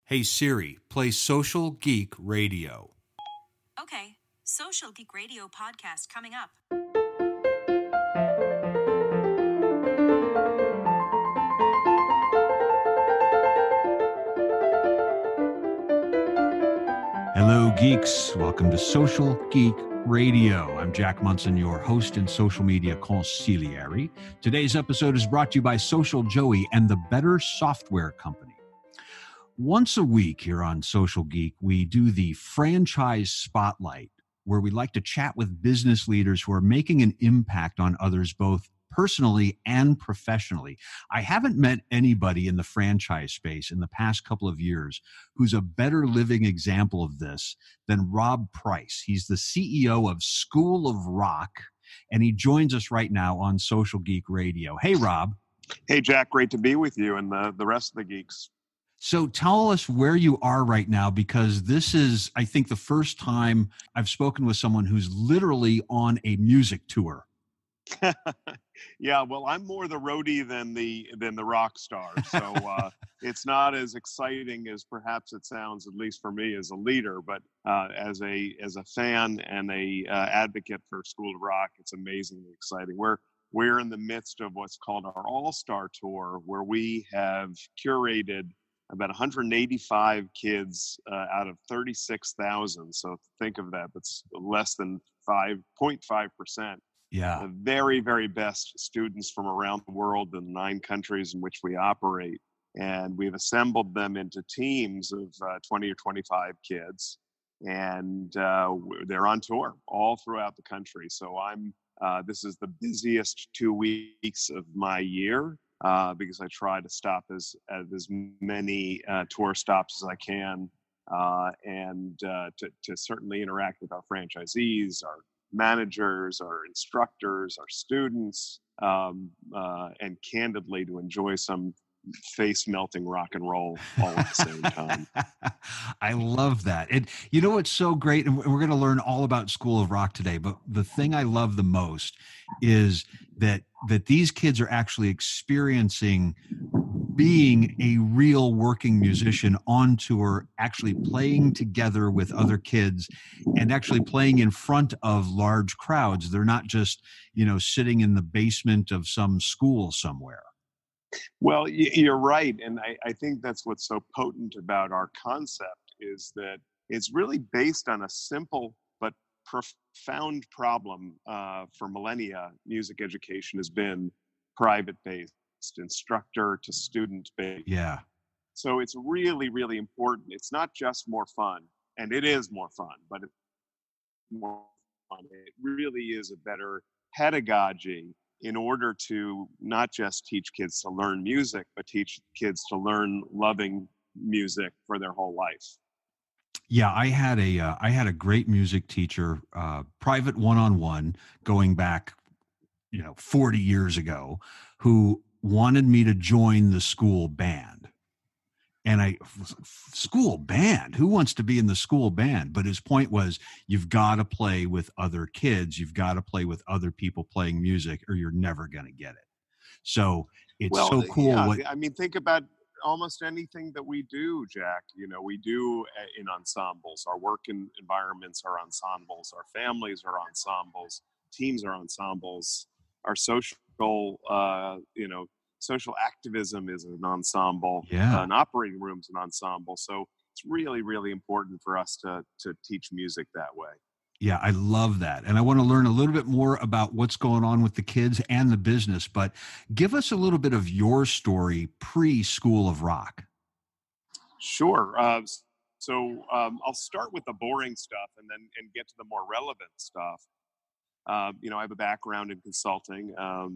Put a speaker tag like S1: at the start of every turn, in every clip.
S1: Hey Siri, play Social Geek Radio.
S2: Okay, Social Geek Radio podcast coming up.
S1: Hello, geeks. Welcome to Social Geek Radio. I'm Jack Munson, your host and social media consigliere. Today's episode is brought to you by Social Joey and the Better Software Company. Once a week here on Social Geek, we do the Franchise Spotlight, where we like to chat with business leaders who are making an impact on others, both personally and professionally. I haven't met anybody in the franchise space in the past couple of years who's a better living example of this than Rob Price. He's the CEO of School of Rock, and he joins us right now on Social Geek Radio. Hey, Rob.
S3: Hey, Jack. Great to be with you and the rest of the geeks.
S1: So tell us where you are right now, because this is, I think, the first time I've spoken with someone who's literally on a music tour.
S3: Yeah, well, I'm more the roadie than the rock star, so it's not as exciting as perhaps it sounds, at least for me as a leader. But as a fan and a advocate for School of Rock, it's amazingly exciting. We're in the midst of what's called our All-Star Tour, where we have curated about 185 kids out of 36,000. So think of that. That's less than 5.5%.
S1: Yeah.
S3: The very, very best students from around the world, the 9 countries in which we operate. And we've assembled them into teams of 20 or 25 kids. And they're on tour all throughout the country. So this is the busiest 2 weeks of my year. Because I try to stop as many tour stops as I can, and to certainly interact with our franchisees, our managers, our instructors, our students, and candidly to enjoy some face-melting rock and roll all at the same time.
S1: I love that. And you know what's so great, and we're going to learn all about School of Rock today, but the thing I love the most is that these kids are actually experiencing being a real working musician on tour, actually playing together with other kids and actually playing in front of large crowds. They're not just, sitting in the basement of some school somewhere.
S3: Well, you're right. And I think that's what's so potent about our concept is that it's really based on a simple but profound problem for millennia. Music education has been private-based, instructor to student based.
S1: Yeah.
S3: So it's really, really important. It's not just more fun, and it is more fun, but it's more fun. It really is a better pedagogy in order to not just teach kids to learn music, but teach kids to learn loving music for their whole life.
S1: Yeah, I had a great music teacher, private one-on-one, going back, 40 years ago, who wanted me to join the school band. And school band, who wants to be in the school band? But his point was, you've got to play with other kids. You've got to play with other people playing music, or you're never going to get it. So it's so cool.
S3: Yeah, think about almost anything that we do, Jack. We do in ensembles. Our work environments are ensembles. Our families are ensembles. Teams are ensembles. Our social, social activism is an ensemble.
S1: Yeah.
S3: An operating room's an ensemble. So it's really, really important for us to teach music that way.
S1: Yeah, I love that. And I want to learn a little bit more about what's going on with the kids and the business, but give us a little bit of your story pre-School of Rock.
S3: Sure. So I'll start with the boring stuff and get to the more relevant stuff. I have a background in consulting,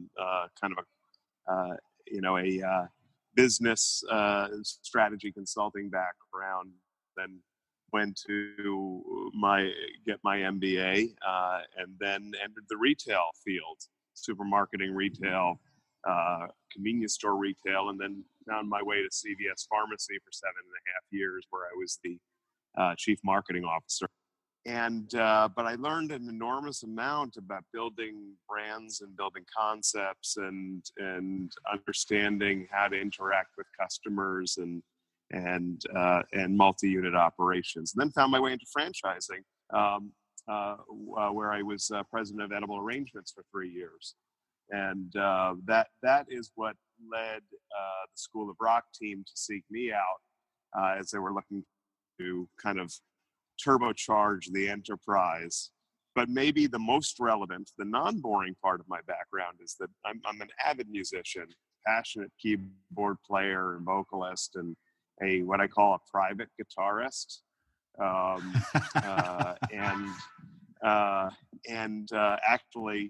S3: a business strategy consulting background. Then went to get my MBA, and then entered the retail field, supermarketing retail, convenience store retail, and then found my way to CVS Pharmacy for 7.5 years, where I was the chief marketing officer. And but I learned an enormous amount about building brands and building concepts and understanding how to interact with customers and and multi-unit operations. And then found my way into franchising, where I was president of Edible Arrangements for 3 years. And that is what led the School of Rock team to seek me out as they were looking to kind of turbocharge the enterprise. But maybe the most relevant, the non-boring part of my background is that I'm an avid musician, passionate keyboard player and vocalist, and what I call a private guitarist. Actually,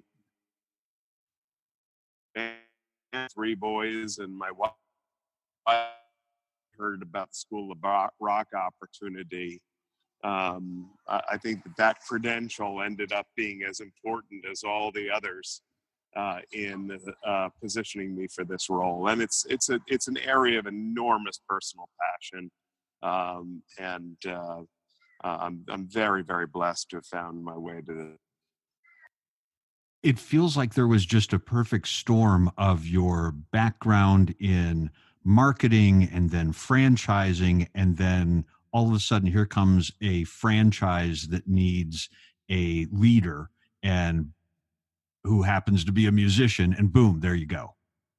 S3: 3 boys, and my wife heard about the School of Rock opportunity. I think that credential ended up being as important as all the others in positioning me for this role. And it's an area of enormous personal passion, and I'm very, very blessed to have found my way to this.
S1: It feels like there was just a perfect storm of your background in marketing and then franchising, and then all of a sudden here comes a franchise that needs a leader and who happens to be a musician, and boom, there you go.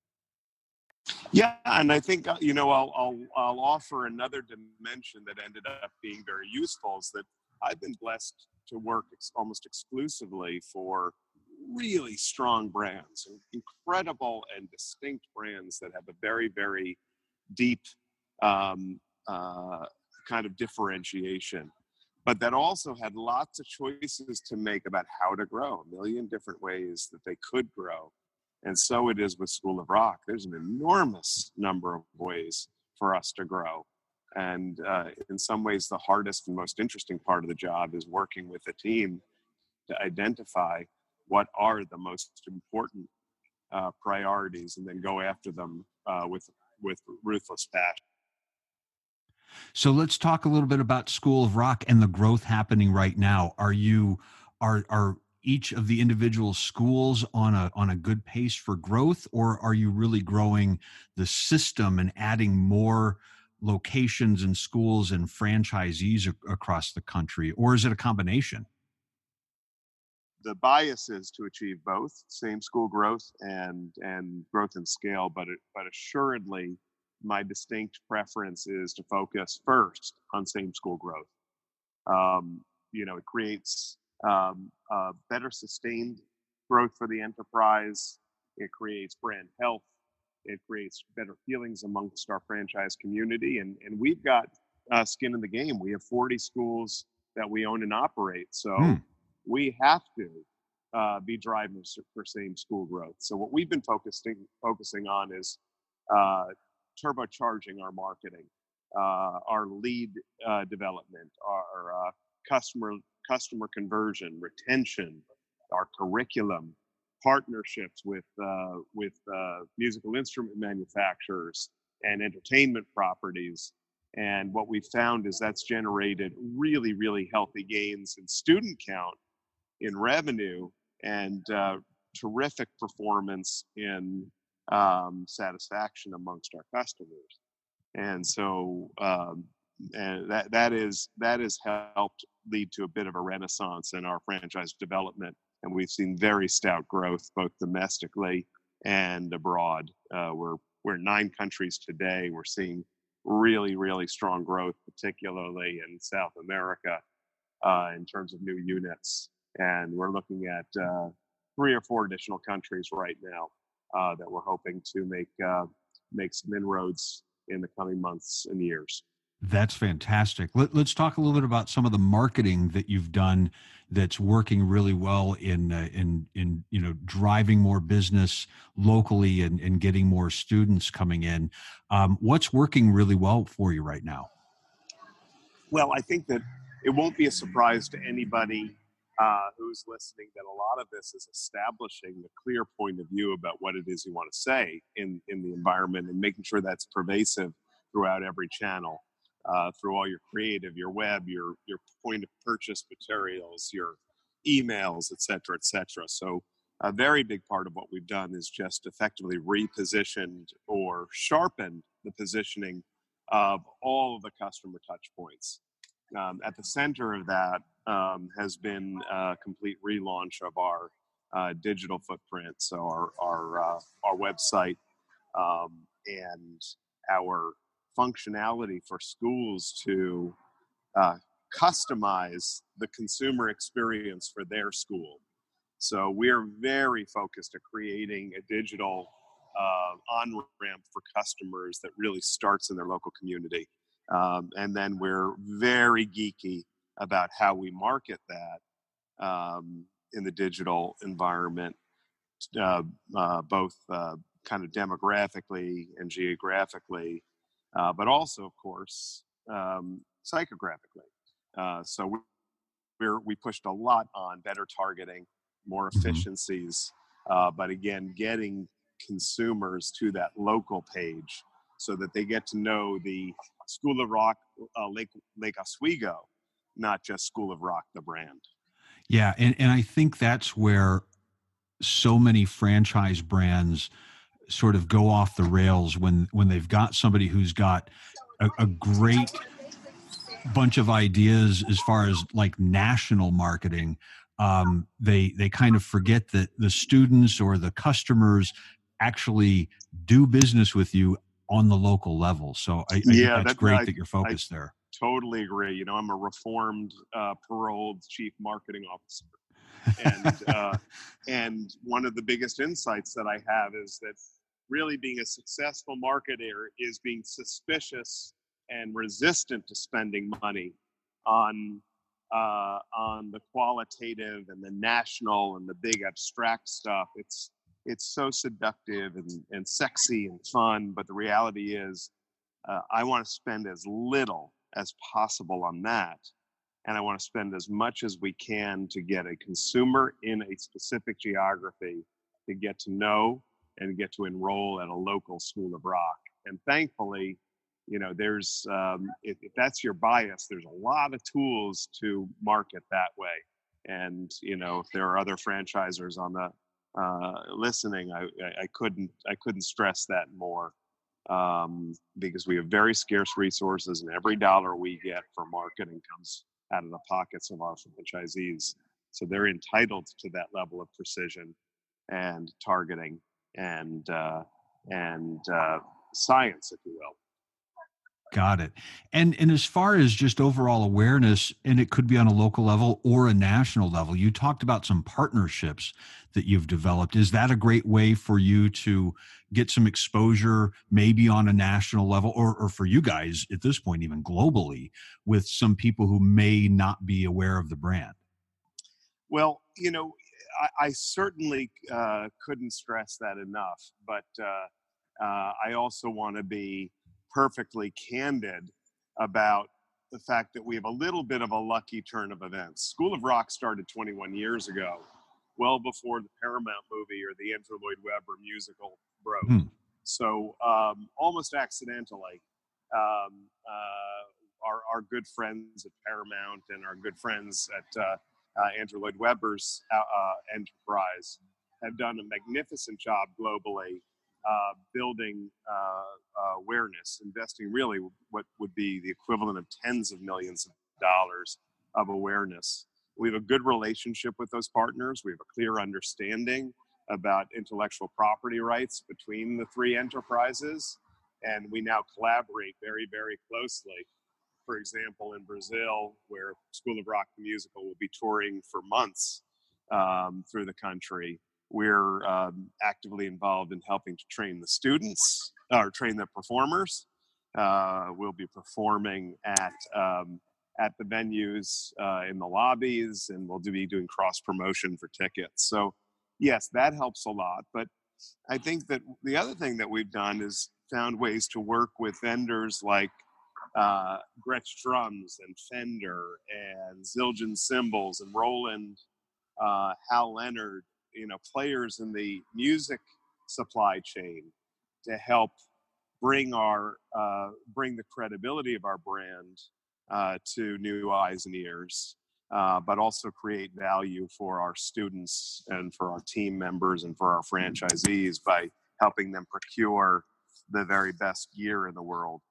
S3: Yeah, and I think I'll offer another dimension that ended up being very useful, is that I've been blessed to work almost exclusively for really strong brands, incredible and distinct brands that have a very, very deep kind of differentiation, but that also had lots of choices to make about how to grow, a million different ways that they could grow. And so it is with School of Rock. There's an enormous number of ways for us to grow. And in some ways, the hardest and most interesting part of the job is working with a team to identify what are the most important priorities, and then go after them with ruthless passion.
S1: So let's talk a little bit about School of Rock and the growth happening right now. Are each of the individual schools on a good pace for growth, or are you really growing the system and adding more locations and schools and franchisees across the country, or is it a combination?
S3: The bias is to achieve both same school growth and growth in scale, but assuredly, my distinct preference is to focus first on same school growth. It creates better sustained growth for the enterprise. It creates brand health. It creates better feelings amongst our franchise community, and we've got skin in the game. We have 40 schools that we own and operate, so we have to be driving for same school growth. So what we've been focusing on is turbocharging our marketing, our lead development, our customer conversion, retention, our curriculum, partnerships with musical instrument manufacturers and entertainment properties. And what we found is that's generated really, really healthy gains in student count, in revenue, and terrific performance in satisfaction amongst our customers. And so and that has helped lead to a bit of a renaissance in our franchise development. And we've seen very stout growth both domestically and abroad. We're in 9 countries today. We're seeing really, really strong growth, particularly in South America, in terms of new units. And we're looking at 3 or 4 additional countries right now that we're hoping to make some inroads in the coming months and years.
S1: That's fantastic. Let's talk a little bit about some of the marketing that you've done that's working really well in driving more business locally and getting more students coming in. What's working really well for you right now?
S3: Well, I think that it won't be a surprise to anybody who's listening that a lot of this is establishing a clear point of view about what it is you want to say in the environment, and making sure that's pervasive throughout every channel. Through all your creative, your web, your point of purchase materials, your emails, et cetera, et cetera. So a very big part of what we've done is just effectively repositioned or sharpened the positioning of all of the customer touch points. At the center of that has been a complete relaunch of our digital footprint. So our website and our functionality for schools to customize the consumer experience for their school. So we're very focused at creating a digital on-ramp for customers that really starts in their local community. And then we're very geeky about how we market that in the digital environment, both kind of demographically and geographically, but also, of course, psychographically. So we pushed a lot on better targeting, more efficiencies, but again, getting consumers to that local page so that they get to know the School of Rock Lake Oswego, not just School of Rock, the brand.
S1: Yeah, and I think that's where so many franchise brands sort of go off the rails when they've got somebody who's got a great bunch of ideas as far as like national marketing. They kind of forget that the students or the customers actually do business with you on the local level. So I think that's great that you're focused there.
S3: Totally agree. You know, I'm a reformed, paroled chief marketing officer. And one of the biggest insights that I have is that really being a successful marketer is being suspicious and resistant to spending money on the qualitative and the national and the big abstract stuff. It's so seductive and sexy and fun, but the reality is I want to spend as little as possible on that, and I want to spend as much as we can to get a consumer in a specific geography to get to know and get to enroll at a local School of Rock. And thankfully, you know, there's if that's your bias, there's a lot of tools to market that way. And you know, if there are other franchisors on the listening, I couldn't stress that more, because we have very scarce resources, and every dollar we get for marketing comes out of the pockets of our franchisees. So they're entitled to that level of precision and targeting and science, if you will.
S1: Got it. And as far as just overall awareness, and it could be on a local level or a national level, you talked about some partnerships that you've developed. Is that a great way for you to get some exposure, maybe on a national level, or for you guys at this point, even globally, with some people who may not be aware of the brand?
S3: Well, you know, I certainly couldn't stress that enough, but I also want to be perfectly candid about the fact that we have a little bit of a lucky turn of events. School of Rock started 21 years ago, well before the Paramount movie or the Andrew Lloyd Webber musical broke. So almost accidentally, our good friends at Paramount and our good friends at Andrew Lloyd Webber's enterprise have done a magnificent job globally building awareness, investing really what would be the equivalent of tens of millions of dollars of awareness. We have a good relationship with those partners. We have a clear understanding about intellectual property rights between the three enterprises, and we now collaborate very, very closely. For example, in Brazil, where School of Rock the Musical will be touring for months through the country, we're actively involved in helping to train the students or train the performers. We'll be performing at the venues in the lobbies, and we'll be doing cross promotion for tickets. So yes, that helps a lot. But I think that the other thing that we've done is found ways to work with vendors like Gretsch Drums and Fender and Zildjian Cymbals and Roland, Hal Leonard, you know, players in the music supply chain to help bring the credibility of our brand to new eyes and ears, but also create value for our students and for our team members and for our franchisees by helping them procure the very best gear in the world.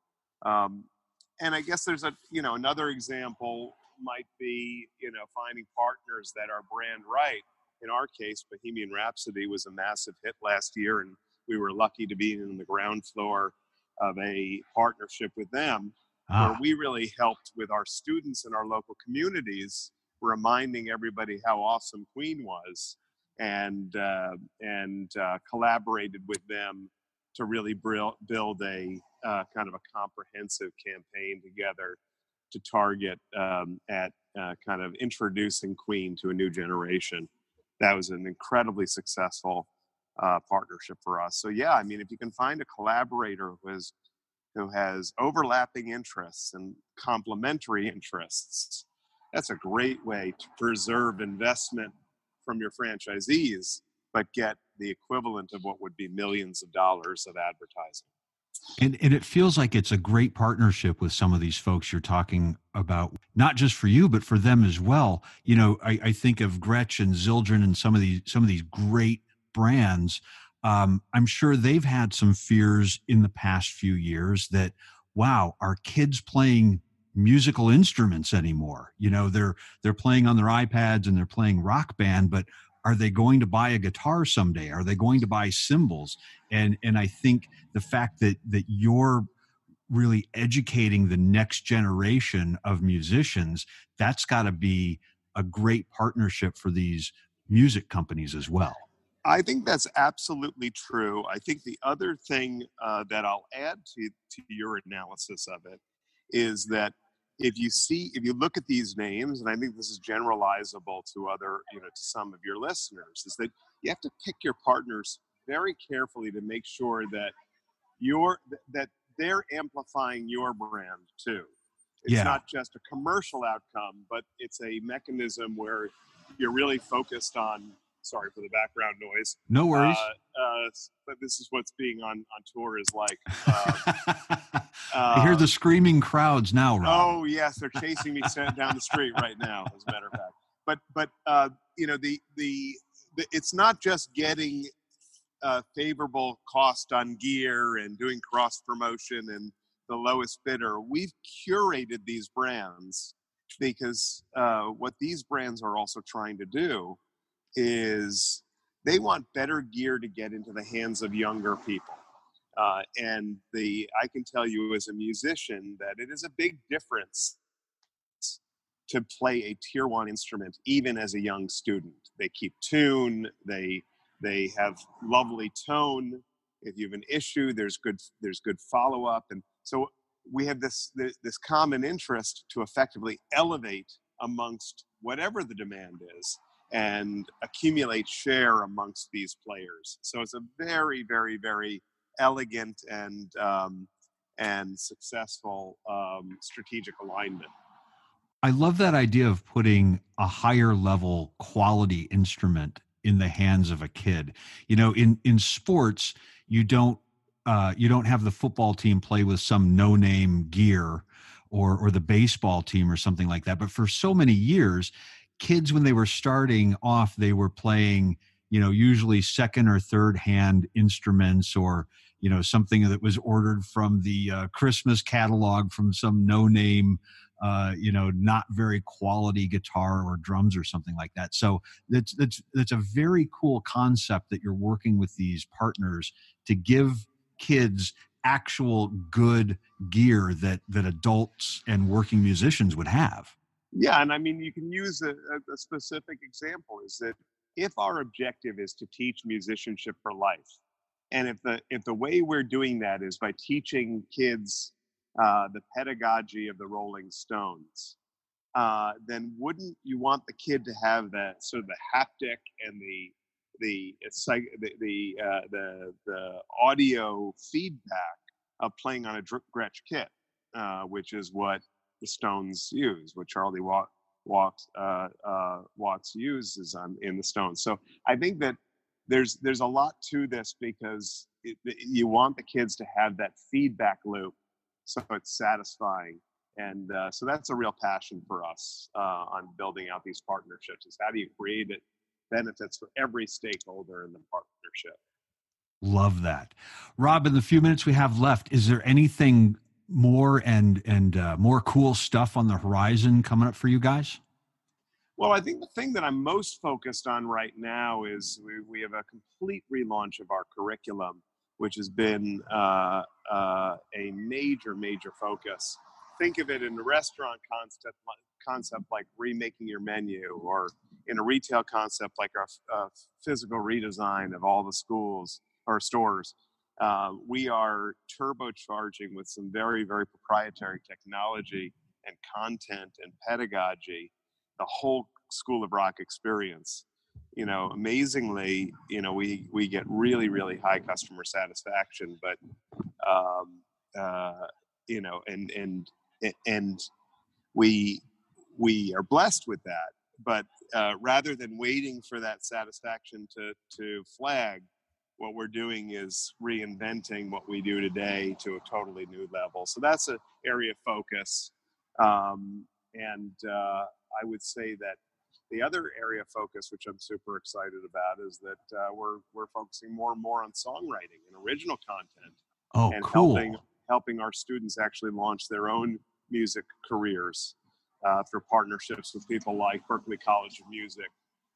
S3: And I guess there's another example might be, finding partners that are brand right. In our case, Bohemian Rhapsody was a massive hit last year, and we were lucky to be in the ground floor of a partnership with them, where we really helped with our students in our local communities, reminding everybody how awesome Queen was, and collaborated with them to really build a kind of a comprehensive campaign together to target at kind of introducing Queen to a new generation. That was an incredibly successful partnership for us. So yeah, I mean, if you can find a collaborator who has overlapping interests and complementary interests, that's a great way to preserve investment from your franchisees, but get the equivalent of what would be millions of dollars of advertising.
S1: And it feels like it's a great partnership with some of these folks you're talking about, not just for you, but for them as well. I think of Gretsch and Zildjian and some of these great brands. I'm sure they've had some fears in the past few years that, wow, are kids playing musical instruments anymore? They're playing on their iPads and they're playing Rock Band, but are they going to buy a guitar someday? Are they going to buy cymbals? And I think the fact that you're really educating the next generation of musicians, that's got to be a great partnership for these music companies as well.
S3: I think that's absolutely true. I think the other thing that I'll add to your analysis of it is that if you look at these names, and I think this is generalizable to to some of your listeners, is that you have to pick your partners very carefully to make sure that they're amplifying your brand too. It's not just a commercial outcome, but it's a mechanism where you're really focused on. Sorry for the background noise.
S1: No worries.
S3: But this is what's being on tour is like.
S1: I hear the screaming crowds now, Rob.
S3: Oh yes, they're chasing me down the street right now. As a matter of fact, but it's not just getting favorable cost on gear and doing cross promotion and the lowest bidder. We've curated these brands because what these brands are also trying to do is they want better gear to get into the hands of younger people. And I can tell you as a musician that it is a big difference to play a tier 1 instrument, even as a young student. They keep tune, they have lovely tone. If you have an issue, there's good follow-up. And so we have this common interest to effectively elevate amongst whatever the demand is, and accumulate share amongst these players. So it's a very, very, very elegant and successful strategic alignment.
S1: I love that idea of putting a higher level quality instrument in the hands of a kid. In sports, you don't have the football team play with some no-name gear or the baseball team or something like that. But for so many years, kids, when they were starting off, they were playing, usually second or third hand instruments, or, something that was ordered from the Christmas catalog from some no-name, not very quality guitar or drums or something like that. So that's a very cool concept that you're working with these partners to give kids actual good gear that adults and working musicians would have.
S3: Yeah, and I mean, you can use a specific example is that if our objective is to teach musicianship for life, and if the way we're doing that is by teaching kids the pedagogy of the Rolling Stones, then wouldn't you want the kid to have that sort of the haptic and the audio feedback of playing on a Gretsch kit, which is what the Stones use, what Charlie Watts uses in the Stones. So I think that there's a lot to this because you want the kids to have that feedback loop, so it's satisfying. And so that's a real passion for us on building out these partnerships, is how do you create benefits for every stakeholder in the partnership.
S1: Love that. Rob, in the few minutes we have left, is there anything more and more cool stuff on the horizon coming up for you guys?
S3: Well, I think the thing that I'm most focused on right now is we have a complete relaunch of our curriculum, which has been a major focus. Think of it in a restaurant concept like remaking your menu, or in a retail concept like a physical redesign of all the schools or stores. We are turbocharging with some very proprietary technology and content and pedagogy the whole School of Rock experience. Amazingly, we get really high customer satisfaction, but and we are blessed with that. But rather than waiting for that satisfaction to flag, what we're doing is reinventing what we do today to a totally new level. So that's an area of focus. I would say that the other area of focus, which I'm super excited about, is that we're focusing more and more on songwriting and original content.
S1: Oh,
S3: and
S1: cool.
S3: helping our students actually launch their own music careers through partnerships with people like Berklee College of Music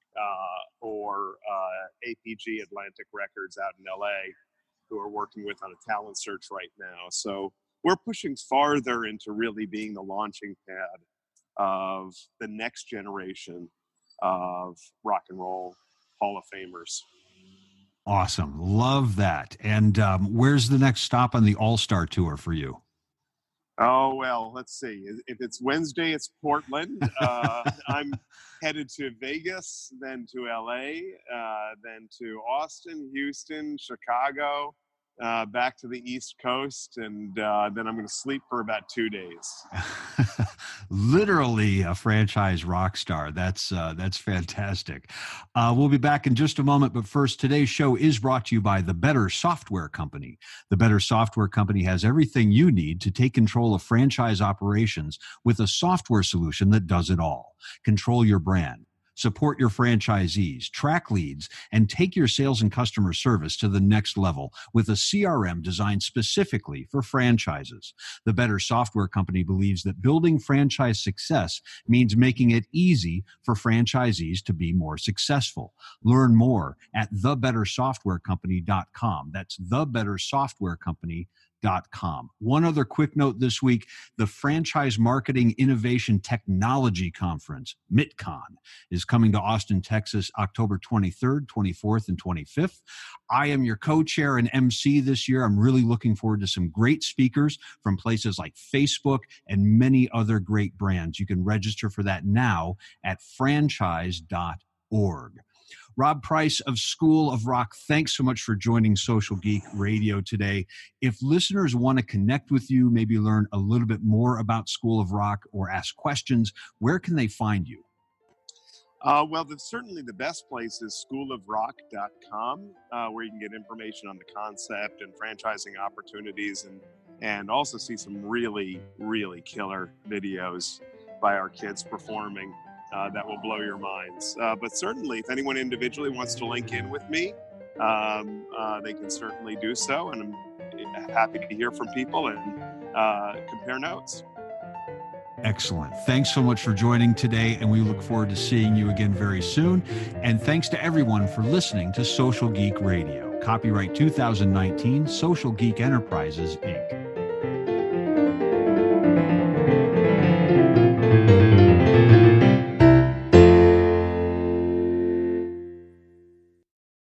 S3: or APG Atlantic Records out in LA, who are working with on a talent search right now. So we're pushing farther into really being the launching pad of the next generation of rock and roll Hall of Famers.
S1: Awesome. Love that. And where's the next stop on the All-Star Tour for you?
S3: Oh, well, let's see. If it's Wednesday, it's Portland. I'm headed to Vegas, then to LA, then to Austin, Houston, Chicago, back to the East Coast, and then I'm going to sleep for about 2 days.
S1: Literally a franchise rock star. That's fantastic. We'll be back in just a moment, but first, today's show is brought to you by The Better Software Company. The Better Software Company has everything you need to take control of franchise operations with a software solution that does it all. Control your brand, support your franchisees, track leads, and take your sales and customer service to the next level with a CRM designed specifically for franchises. The Better Software Company believes that building franchise success means making it easy for franchisees to be more successful. Learn more at thebettersoftwarecompany.com. That's thebettersoftwarecompany.com. One other quick note this week, the Franchise Marketing Innovation Technology Conference, MITCon, is coming to Austin, Texas, October 23rd, 24th, and 25th. I am your co-chair and MC this year. I'm really looking forward to some great speakers from places like Facebook and many other great brands. You can register for that now at franchise.org. Rob Price of School of Rock, thanks so much for joining Social Geek Radio today. If listeners want to connect with you, maybe learn a little bit more about School of Rock or ask questions, where can they find you?
S3: Well, certainly the best place is schoolofrock.com, where you can get information on the concept and franchising opportunities, and also see some really killer videos by our kids performing. That will blow your minds. But certainly, if anyone individually wants to link in with me, they can certainly do so. And I'm happy to hear from people and compare notes.
S1: Excellent. Thanks so much for joining today, and we look forward to seeing you again very soon. And thanks to everyone for listening to Social Geek Radio. Copyright 2019, Social Geek Enterprises, Inc.